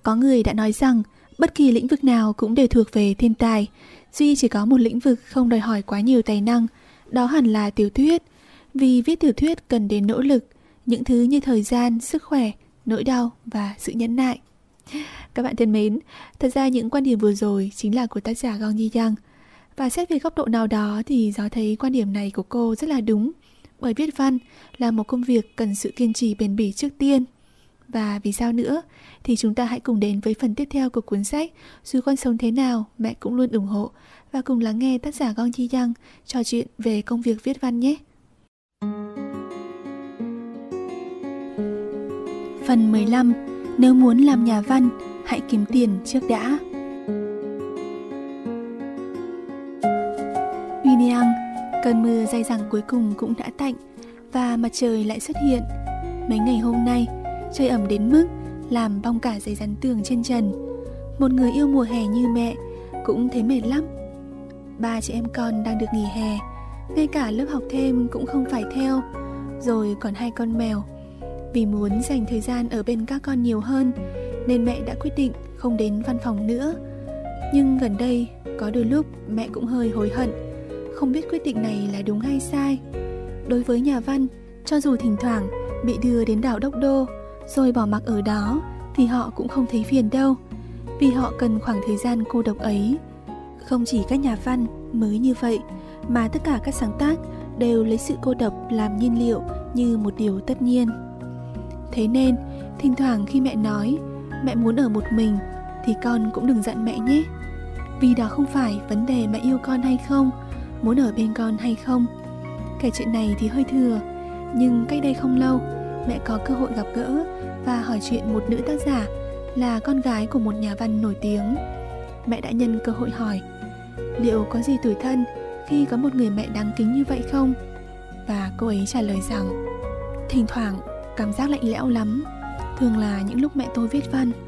Có người đã nói rằng bất kỳ lĩnh vực nào cũng đều thuộc về thiên tài, duy chỉ có một lĩnh vực không đòi hỏi quá nhiều tài năng, đó hẳn là tiểu thuyết. Vì viết tiểu thuyết cần đến nỗ lực, những thứ như thời gian, sức khỏe, nỗi đau và sự nhẫn nại. Các bạn thân mến, thật ra những quan điểm vừa rồi chính là của tác giả Gong Yi Yang. Và xét về góc độ nào đó thì Gió thấy quan điểm này của cô rất là đúng. Bởi viết văn là một công việc cần sự kiên trì bền bỉ trước tiên. Và vì sao nữa thì chúng ta hãy cùng đến với phần tiếp theo của cuốn sách Dù con sống thế nào, mẹ cũng luôn ủng hộ, và cùng lắng nghe tác giả Gong Yi Yang trò chuyện về công việc viết văn nhé. Phần 15. Nếu muốn làm nhà văn, hãy kiếm tiền trước đã. Uy Niang, cơn mưa dai dẳng cuối cùng cũng đã tạnh và mặt trời lại xuất hiện. Mấy ngày hôm nay, trời ẩm đến mức làm bong cả giấy dán tường trên trần. Một người yêu mùa hè như mẹ cũng thấy mệt lắm. 3 chị em con đang được nghỉ hè, ngay cả lớp học thêm cũng không phải theo. Rồi còn 2 con mèo. Vì muốn dành thời gian ở bên các con nhiều hơn nên mẹ đã quyết định không đến văn phòng nữa. Nhưng gần đây có đôi lúc mẹ cũng hơi hối hận, không biết quyết định này là đúng hay sai. Đối với nhà văn, cho dù thỉnh thoảng bị đưa đến đảo Đốc Đô rồi bỏ mặc ở đó thì họ cũng không thấy phiền đâu, vì họ cần khoảng thời gian cô độc ấy. Không chỉ các nhà văn mới như vậy, mà tất cả các sáng tác đều lấy sự cô độc làm nhiên liệu như một điều tất nhiên. Thế nên, thỉnh thoảng khi mẹ nói mẹ muốn ở một mình thì con cũng đừng giận mẹ nhé. Vì đó không phải vấn đề mẹ yêu con hay không, muốn ở bên con hay không. Kể chuyện này thì hơi thừa, nhưng cách đây không lâu, mẹ có cơ hội gặp gỡ và hỏi chuyện một nữ tác giả là con gái của một nhà văn nổi tiếng. Mẹ đã nhân cơ hội hỏi liệu có gì tủi thân khi có một người mẹ đáng kính như vậy không? Và cô ấy trả lời rằng thỉnh thoảng cảm giác lạnh lẽo lắm, thường là những lúc mẹ tôi viết văn.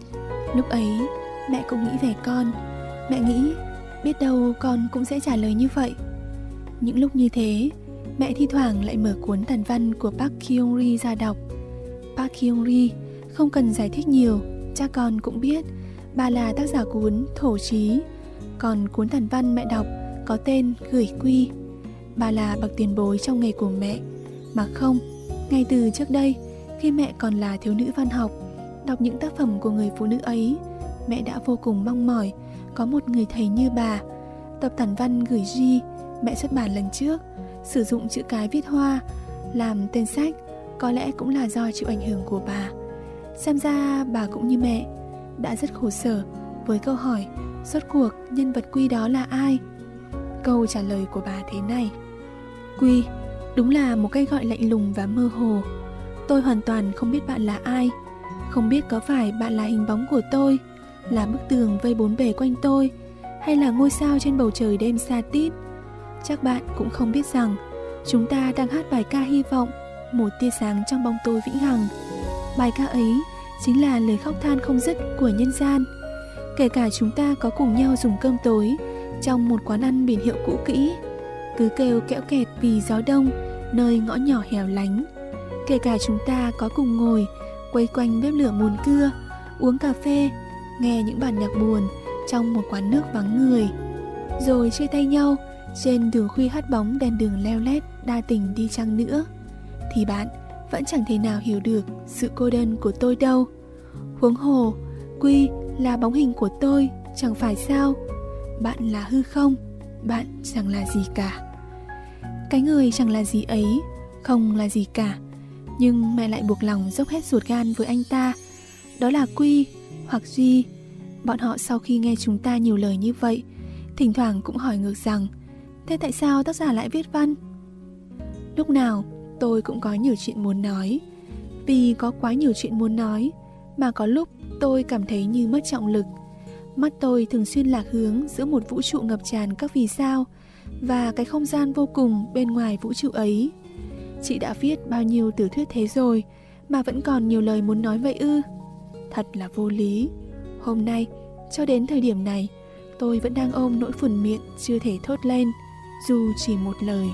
Lúc ấy mẹ cũng nghĩ về con. Mẹ nghĩ biết đâu con cũng sẽ trả lời như vậy. Những lúc như thế, mẹ thi thoảng lại mở cuốn tản văn của Park Kyung-ri ra đọc. Park Kyung-ri không cần giải thích nhiều, chắc con cũng biết bà là tác giả cuốn Thổ Chí. Còn cuốn tản văn mẹ đọc có tên Gửi Quy. Bà là bậc tiền bối trong nghề của mẹ. Mà không, ngay từ trước đây, khi mẹ còn là thiếu nữ văn học, đọc những tác phẩm của người phụ nữ ấy, mẹ đã vô cùng mong mỏi có một người thầy như bà. Tập tản văn Gửi Ri mẹ xuất bản lần trước sử dụng chữ cái viết hoa làm tên sách, có lẽ cũng là do chịu ảnh hưởng của bà. Xem ra bà cũng như mẹ, đã rất khổ sở với câu hỏi rốt cuộc nhân vật Quy đó là ai. Câu trả lời của bà thế này: Quy đúng là một cái gọi lạnh lùng và mơ hồ. Tôi hoàn toàn không biết bạn là ai, không biết có phải bạn là hình bóng của tôi, là bức tường vây bốn bề quanh tôi, hay là ngôi sao trên bầu trời đêm xa tít. Chắc bạn cũng không biết rằng chúng ta đang hát bài ca hy vọng, một tia sáng trong bóng tối vĩnh hằng. Bài ca ấy chính là lời khóc than không dứt của nhân gian. Kể cả chúng ta có cùng nhau dùng cơm tối trong một quán ăn biển hiệu cũ kỹ, cứ kêu kẽo kẹt vì gió đông nơi ngõ nhỏ hẻo lánh. Kể cả chúng ta có cùng ngồi quây quanh bếp lửa mùn cưa, uống cà phê, nghe những bản nhạc buồn trong một quán nước vắng người, rồi chia tay nhau trên đường khuya hắt bóng đèn đường leo lét đa tình đi chăng nữa, thì bạn vẫn chẳng thể nào hiểu được sự cô đơn của tôi đâu. Huống hồ, Quy là bóng hình của tôi, chẳng phải sao? Bạn là hư không, bạn chẳng là gì cả. Cái người chẳng là gì ấy, không là gì cả, nhưng mẹ lại buộc lòng dốc hết ruột gan với anh ta. Đó là Quy hoặc Duy. Bọn họ sau khi nghe chúng ta nhiều lời như vậy, thỉnh thoảng cũng hỏi ngược rằng thế tại sao tác giả lại viết văn? Lúc nào tôi cũng có nhiều chuyện muốn nói. Vì có quá nhiều chuyện muốn nói mà có lúc tôi cảm thấy như mất trọng lực. Mắt tôi thường xuyên lạc hướng giữa một vũ trụ ngập tràn các vì sao và cái không gian vô cùng bên ngoài vũ trụ ấy. Chị đã viết bao nhiêu tiểu thuyết thế rồi mà vẫn còn nhiều lời muốn nói vậy ư? Thật là vô lý. Hôm nay, cho đến thời điểm này, tôi vẫn đang ôm nỗi buồn miệng chưa thể thốt lên, dù chỉ một lời.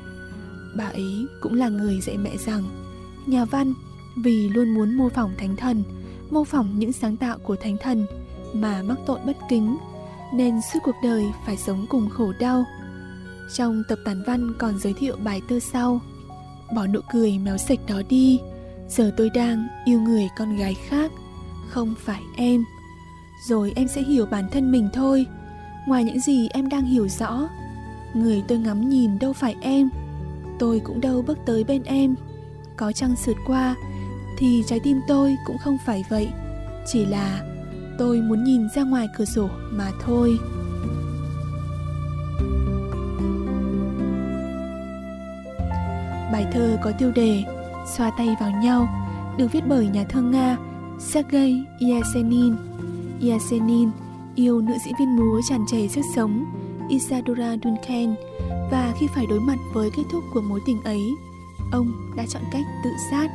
Bà ấy cũng là người dạy mẹ rằng nhà văn vì luôn muốn mô phỏng thánh thần mô phỏng những sáng tạo của thánh thần mà mắc tội bất kính, nên suốt cuộc đời phải sống cùng khổ đau. Trong tập tản văn còn giới thiệu bài thơ sau: bỏ nụ cười méo sạch đó đi, giờ tôi đang yêu người con gái khác, không phải em. Rồi em sẽ hiểu bản thân mình thôi, ngoài những gì em đang hiểu rõ. Người tôi ngắm nhìn đâu phải em, tôi cũng đâu bước tới bên em. Có trăng sượt qua thì trái tim tôi cũng không phải vậy, chỉ là tôi muốn nhìn ra ngoài cửa sổ mà thôi. Bài thơ có tiêu đề Xoa tay vào nhau được viết bởi nhà thơ Nga Sergei Yesenin. Yesenin yêu nữ diễn viên múa tràn trề sức sống Isadora Duncan, và khi phải đối mặt với kết thúc của mối tình ấy, ông đã chọn cách tự sát.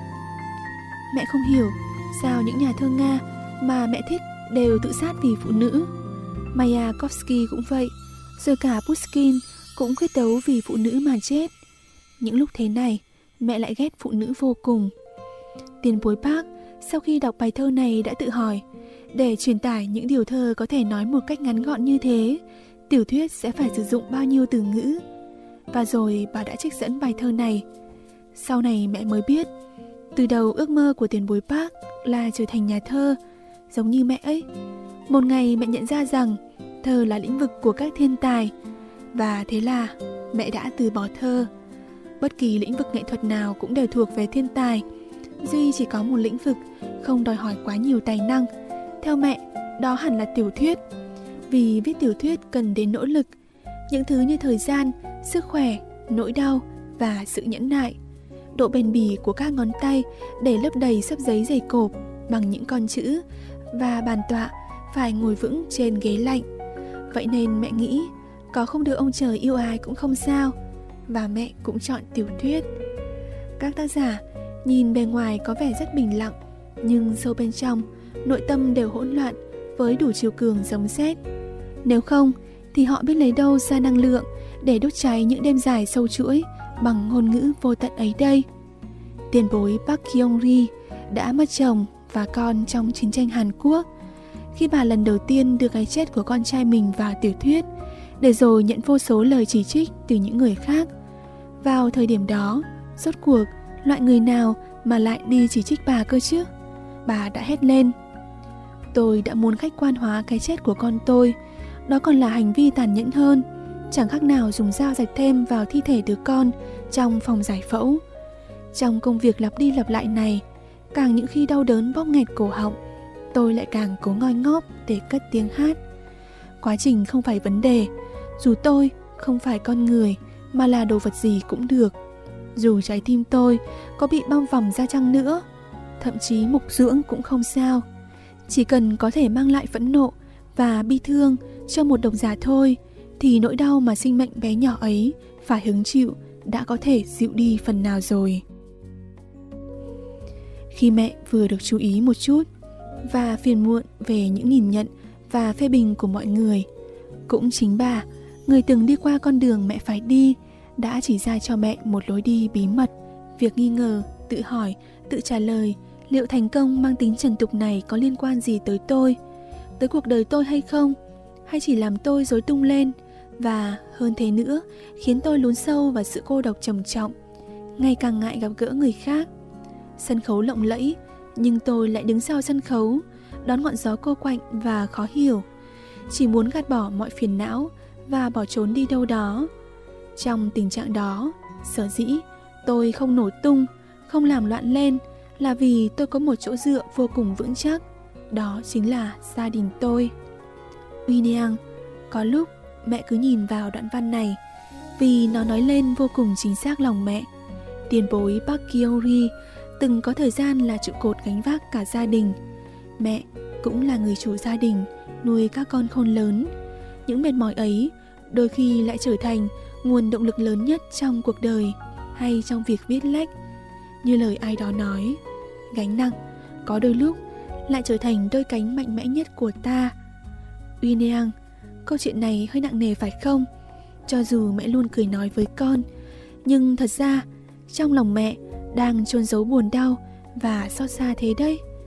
Mẹ không hiểu sao những nhà thơ Nga mà mẹ thích đều tự sát vì phụ nữ. Mayakovsky cũng vậy, rồi cả Pushkin cũng quyết đấu vì phụ nữ mà chết. Những lúc thế này, mẹ lại ghét phụ nữ vô cùng. Tiền bối Park sau khi đọc bài thơ này đã tự hỏi, để truyền tải những điều thơ có thể nói một cách ngắn gọn như thế, tiểu thuyết sẽ phải sử dụng bao nhiêu từ ngữ. Và rồi bà đã trích dẫn bài thơ này. Sau này mẹ mới biết, từ đầu ước mơ của tiền bối Park là trở thành nhà thơ, giống như mẹ ấy. Một ngày mẹ nhận ra rằng thơ là lĩnh vực của các thiên tài, và thế là mẹ đã từ bỏ thơ. Bất kỳ lĩnh vực nghệ thuật nào cũng đều thuộc về thiên tài, duy chỉ có một lĩnh vực không đòi hỏi quá nhiều tài năng. Theo mẹ, đó hẳn là tiểu thuyết. Vì viết tiểu thuyết cần đến nỗ lực, những thứ như thời gian, sức khỏe, nỗi đau và sự nhẫn nại, độ bền bỉ của các ngón tay để lấp đầy xấp giấy dày cộp bằng những con chữ, và bàn tọa phải ngồi vững trên ghế lạnh. Vậy nên mẹ nghĩ có không được ông trời yêu ai cũng không sao, và mẹ cũng chọn tiểu thuyết. Các tác giả nhìn bề ngoài có vẻ rất bình lặng, nhưng sâu bên trong, nội tâm đều hỗn loạn với đủ chiều cường giống sét. Nếu không thì họ biết lấy đâu ra năng lượng để đốt cháy những đêm dài sâu chuỗi bằng ngôn ngữ vô tận ấy đây. Tiền bối Park Kyung-ri đã mất chồng và con trong chiến tranh Hàn Quốc. Khi bà lần đầu tiên đưa cái chết của con trai mình vào tiểu thuyết, để rồi nhận vô số lời chỉ trích từ những người khác. Vào thời điểm đó, rốt cuộc loại người nào mà lại đi chỉ trích bà cơ chứ? Bà đã hét lên: tôi đã muốn khách quan hóa cái chết của con tôi, đó còn là hành vi tàn nhẫn hơn, chẳng khác nào dùng dao rạch thêm vào thi thể đứa con trong phòng giải phẫu. Trong công việc lặp đi lặp lại này, càng những khi đau đớn bóp nghẹt cổ họng, tôi lại càng cố ngoi ngóp để cất tiếng hát. Quá trình không phải vấn đề, dù tôi không phải con người mà là đồ vật gì cũng được. Dù trái tim tôi có bị bong vòng ra chăng nữa, thậm chí mục dưỡng cũng không sao. Chỉ cần có thể mang lại phẫn nộ và bi thương cho một độc giả thôi, thì nỗi đau mà sinh mệnh bé nhỏ ấy phải hứng chịu đã có thể dịu đi phần nào rồi. Khi mẹ vừa được chú ý một chút và phiền muộn về những nhìn nhận và phê bình của mọi người, cũng chính bà, người từng đi qua con đường mẹ phải đi, đã chỉ ra cho mẹ một lối đi bí mật. Việc nghi ngờ, tự hỏi, tự trả lời liệu thành công mang tính trần tục này có liên quan gì tới tôi, tới cuộc đời tôi hay không, hay chỉ làm tôi rối tung lên, và hơn thế nữa, khiến tôi lún sâu vào sự cô độc trầm trọng, ngày càng ngại gặp gỡ người khác. Sân khấu lộng lẫy, nhưng tôi lại đứng sau sân khấu, đón ngọn gió cô quạnh và khó hiểu, chỉ muốn gạt bỏ mọi phiền não và bỏ trốn đi đâu đó. Trong tình trạng đó, sở dĩ tôi không nổ tung, không làm loạn lên, là vì tôi có một chỗ dựa vô cùng vững chắc, đó chính là gia đình tôi. Uy Niang, có lúc mẹ cứ nhìn vào đoạn văn này, vì nó nói lên vô cùng chính xác lòng mẹ. Tiền bối Park Kyung-ri từng có thời gian là trụ cột gánh vác cả gia đình. Mẹ cũng là người chủ gia đình, nuôi các con khôn lớn. Những mệt mỏi ấy đôi khi lại trở thành nguồn động lực lớn nhất trong cuộc đời hay trong việc viết lách. Như lời ai đó nói, gánh nặng có đôi lúc lại trở thành đôi cánh mạnh mẽ nhất của ta. Uy Niang, câu chuyện này hơi nặng nề phải không? Cho dù mẹ luôn cười nói với con, nhưng thật ra trong lòng mẹ đang chôn giấu buồn đau và xót xa thế đấy.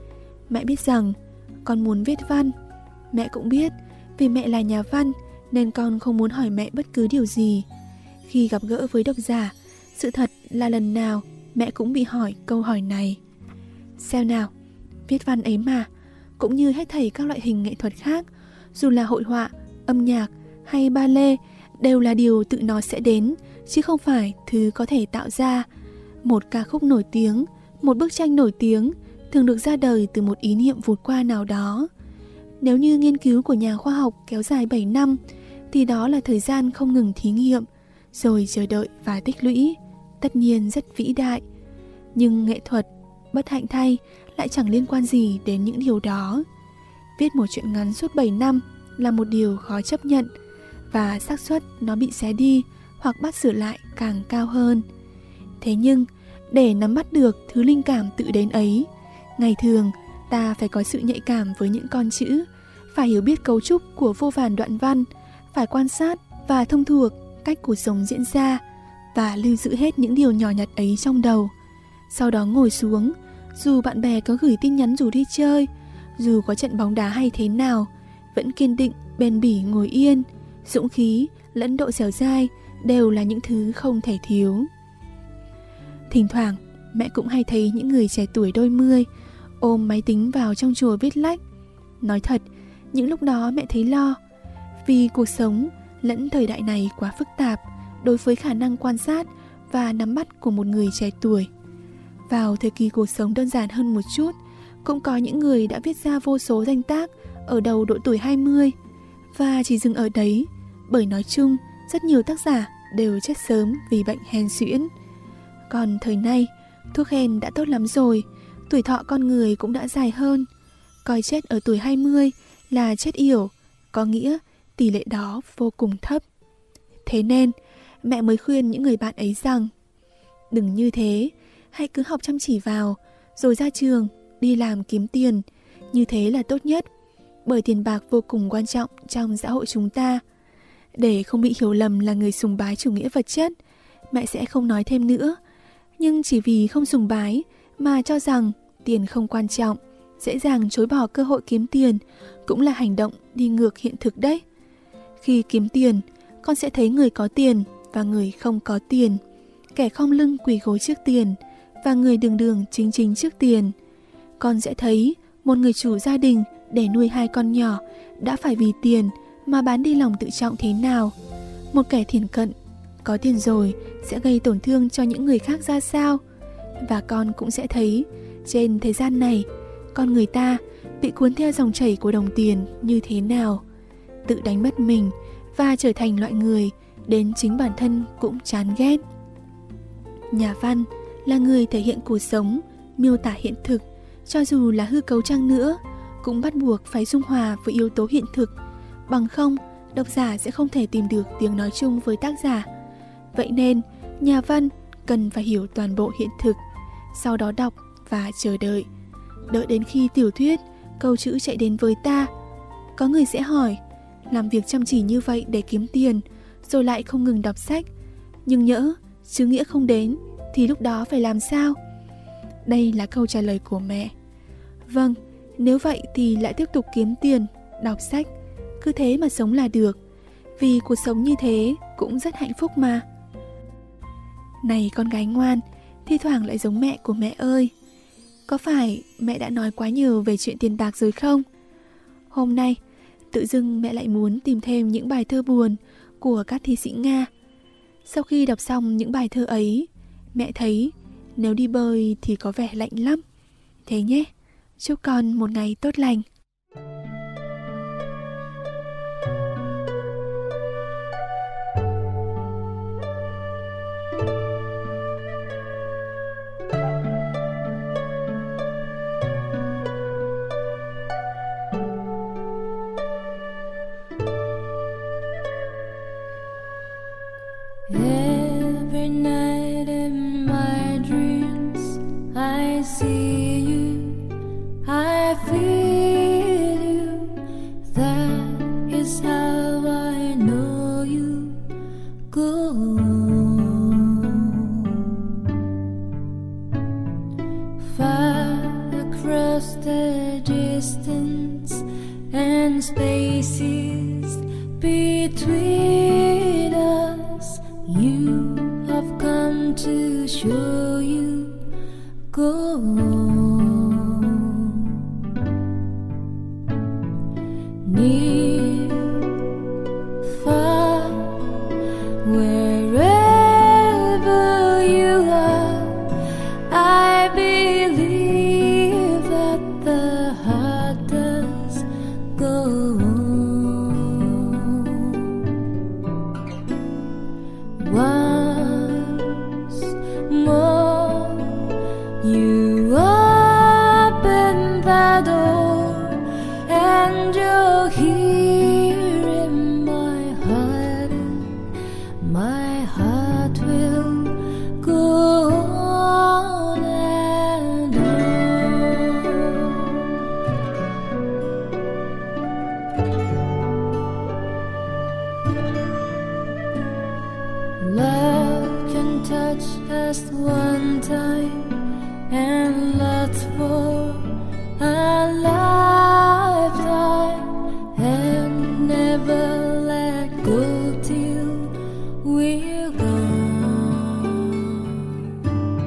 Mẹ biết rằng con muốn viết văn. Mẹ cũng biết vì mẹ là nhà văn nên con không muốn hỏi mẹ bất cứ điều gì. Khi gặp gỡ với độc giả, sự thật là lần nào mẹ cũng bị hỏi câu hỏi này. Xem nào, viết văn ấy mà, cũng như hết thảy các loại hình nghệ thuật khác, dù là hội họa, âm nhạc hay ballet, đều là điều tự nó sẽ đến, chứ không phải thứ có thể tạo ra. Một ca khúc nổi tiếng, một bức tranh nổi tiếng thường được ra đời từ một ý niệm vụt qua nào đó. Nếu như nghiên cứu của nhà khoa học kéo dài 7 năm, thì đó là thời gian không ngừng thí nghiệm, rồi chờ đợi và tích lũy, tất nhiên rất vĩ đại. Nhưng nghệ thuật, bất hạnh thay, lại chẳng liên quan gì đến những điều đó. Viết một truyện ngắn suốt 7 năm là một điều khó chấp nhận, và xác suất nó bị xé đi hoặc bắt sửa lại càng cao hơn. Thế nhưng, để nắm bắt được thứ linh cảm tự đến ấy, ngày thường ta phải có sự nhạy cảm với những con chữ, phải hiểu biết cấu trúc của vô vàn đoạn văn, phải quan sát và thông thuộc cách cuộc sống diễn ra, và lưu giữ hết những điều nhỏ nhặt ấy trong đầu. Sau đó ngồi xuống, dù bạn bè có gửi tin nhắn rủ đi chơi, dù có trận bóng đá hay thế nào, vẫn kiên định, bền bỉ ngồi yên. Dũng khí lẫn độ dẻo dai đều là những thứ không thể thiếu. Thỉnh thoảng, mẹ cũng hay thấy những người trẻ tuổi đôi mươi ôm máy tính vào trong chùa viết lách. Nói thật, những lúc đó mẹ thấy lo, vì cuộc sống lẫn thời đại này quá phức tạp đối với khả năng quan sát và nắm bắt của một người trẻ tuổi. Vào thời kỳ cuộc sống đơn giản hơn một chút, cũng có những người đã viết ra vô số danh tác ở đầu độ tuổi 20, và chỉ dừng ở đấy, bởi nói chung rất nhiều tác giả đều chết sớm vì bệnh hen suyễn. Còn thời nay, thuốc hen đã tốt lắm rồi, tuổi thọ con người cũng đã dài hơn. Coi chết ở tuổi 20 là chết yểu, có nghĩa tỷ lệ đó vô cùng thấp. Thế nên, mẹ mới khuyên những người bạn ấy rằng đừng như thế, hãy cứ học chăm chỉ vào, rồi ra trường, đi làm kiếm tiền, như thế là tốt nhất, bởi tiền bạc vô cùng quan trọng trong xã hội chúng ta. Để không bị hiểu lầm là người sùng bái chủ nghĩa vật chất, mẹ sẽ không nói thêm nữa. Nhưng chỉ vì không sùng bái mà cho rằng tiền không quan trọng, dễ dàng chối bỏ cơ hội kiếm tiền cũng là hành động đi ngược hiện thực đấy. Khi kiếm tiền, con sẽ thấy người có tiền và người không có tiền, kẻ khom lưng quỳ gối trước tiền và người đường đường chính chính trước tiền. Con sẽ thấy một người chủ gia đình để nuôi 2 con nhỏ đã phải vì tiền mà bán đi lòng tự trọng thế nào. Một kẻ thiển cận, có tiền rồi sẽ gây tổn thương cho những người khác ra sao. Và con cũng sẽ thấy trên thế gian này, con người ta bị cuốn theo dòng chảy của đồng tiền như thế nào, tự đánh mất mình và trở thành loại người đến chính bản thân cũng chán ghét. Nhà văn là người thể hiện cuộc sống, miêu tả hiện thực, cho dù là hư cấu chăng nữa, cũng bắt buộc phải dung hòa với yếu tố hiện thực, bằng không độc giả sẽ không thể tìm được tiếng nói chung với tác giả. Vậy nên, nhà văn cần phải hiểu toàn bộ hiện thực, sau đó đọc và chờ đợi. Đợi đến khi tiểu thuyết, câu chữ chạy đến với ta. Có người sẽ hỏi, làm việc chăm chỉ như vậy để kiếm tiền, rồi lại không ngừng đọc sách, nhưng nhỡ chữ nghĩa không đến, thì lúc đó phải làm sao? Đây là câu trả lời của mẹ. Vâng, nếu vậy thì lại tiếp tục kiếm tiền, đọc sách, cứ thế mà sống là được, vì cuộc sống như thế cũng rất hạnh phúc mà. Này con gái ngoan, thi thoảng lại giống mẹ của mẹ ơi. Có phải mẹ đã nói quá nhiều về chuyện tiền bạc rồi không? Hôm nay, tự dưng mẹ lại muốn tìm thêm những bài thơ buồn của các thi sĩ Nga. Sau khi đọc xong những bài thơ ấy, mẹ thấy nếu đi bơi thì có vẻ lạnh lắm. Thế nhé, chúc con một ngày tốt lành. Every night in my dreams I see you, I feel and spaces between us. You have come to show you go near, far, wherever you are. I believe that the heart does go once more. You open the door and you're here in my heart. My heart will go on and on. Love can touch us one time and last for a lifetime, and never let go till we're gone.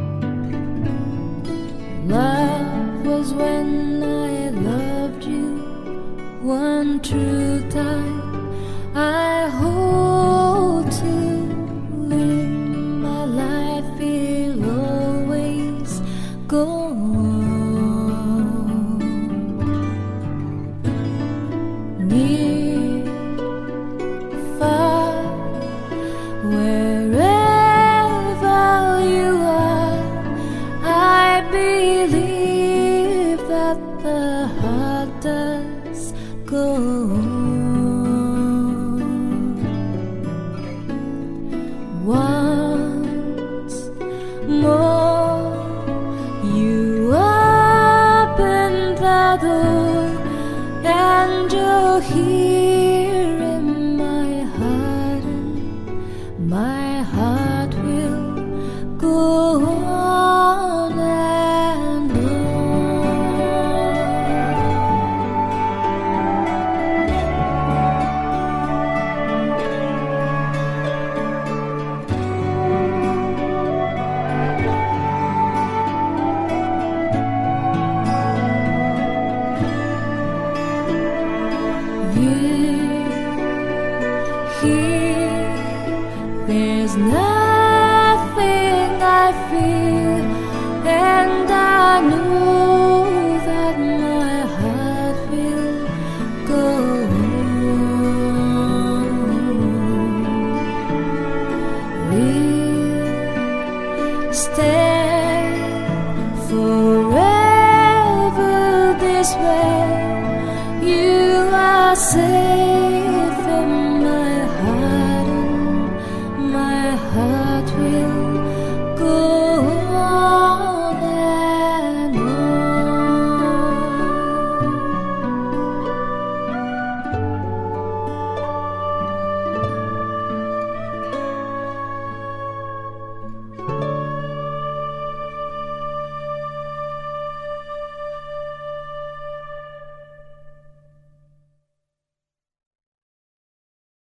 Love was when I loved you one true time. I hope to live my life will always go on. Near, far, wherever you are, I believe that the heart does go on. Once more, you open the door and you're here in my heart, and my heart will go on and on. Here, there's nothing I feel, and I know that my heart will go on. We'll stay forever this way. You are safe